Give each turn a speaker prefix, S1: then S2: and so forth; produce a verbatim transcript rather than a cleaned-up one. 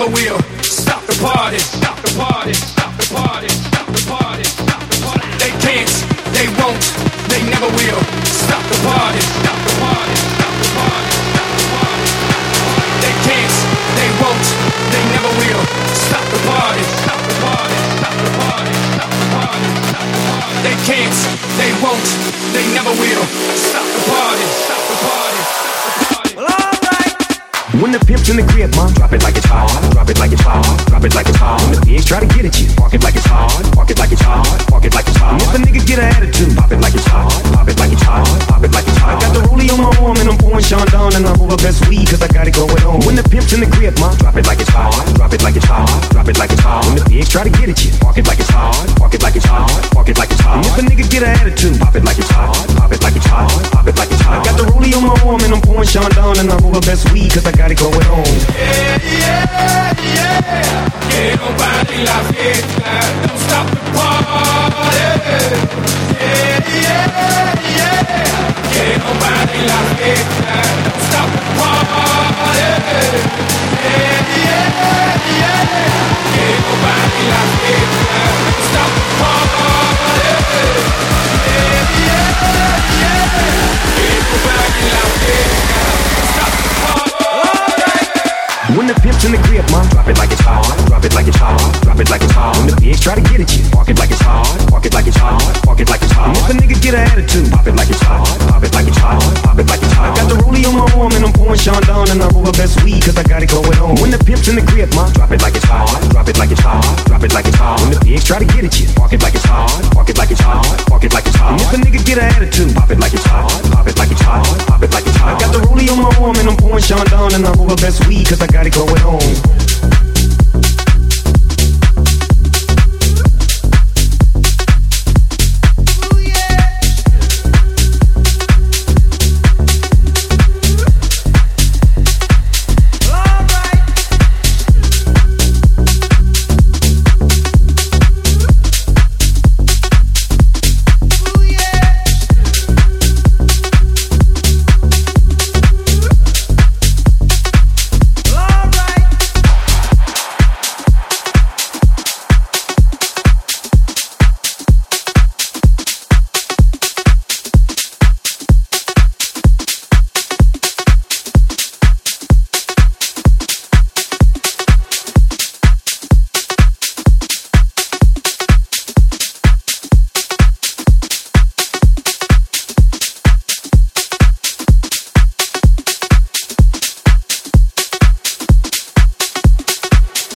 S1: never will stop the party, stop the party, stop the party, stop the party, stop the party. They can't, they won't, they never will stop the party, stop the party, stop the party, stop the party. They can't, they won't, they never will stop the party, stop the party, stop the party, stop the party, stop the party. They can't, they won't, they never will stop the party, stop the party, stop the party. Well, all right.
S2: When the pimp's in the crib, mom, drop it like it's hot. Drop it like it's hot. Drop it like it's hot. When the pigs try to get at you, park it like it's hot. Park it like it's hot. Park it like it's hot. And if a nigga get an attitude, pop it like it's hot. Pop it like it's hot. Pop it like it's hot. I got the rollie on my arm and I'm pouring Sean Don and I'm over best weed cause I got it going on. When the pimp's in the crib, mom, drop it like it's hot. Drop it like it's hot. Drop it like it's hot. When the pigs try to get at you, park it like it's hot. Park it like it's hot. Park it like it's hot. And if a nigga get an attitude, pop it like it's hot. Pop it like it's hot. Pop it like it's hot. I got the rollie on my arm and I'm pouring Sean Don and I'm over best weed cause I got it going on.
S1: Yeah, yeah, yeah. Que nobody la fiesta, don't stop the party. Yeah, yeah, yeah. Que nobody la fiesta, don't stop the party. Yeah, yeah, yeah. Que nobody la fiesta, don't stop the party. Yeah, yeah, yeah. Que nobody la fiesta, don't stop the party.
S2: When the pimp's in the crib, mom, drop it like it's hot. Drop it like it's hot. Drop it like it's hot. When the pigs try to get at you, park it like it's hot. Park it like it's hot. Park it like it's hot. And if a nigga get an attitude, pop it like it's hot. Pop it like it's hot. Pop it like it's hot. I got the rollie on my arm and I'm pouring Sean Don and I'm over best weed cause I got it going on. When the pimp's in the crib, mom, drop it like it's hot. Drop it like it's hot. Drop it like it's hot. When the pigs try to get at you, park it like it's hot. Park it like it's hot. Park it like it's hot. And if a nigga get an attitude, pop it like it's hot. Pop it like it's hot. Pop it like it's hot. I got the rollie on my arm and I'm pouring Sean Don and I'm over best weed cause I got it going on.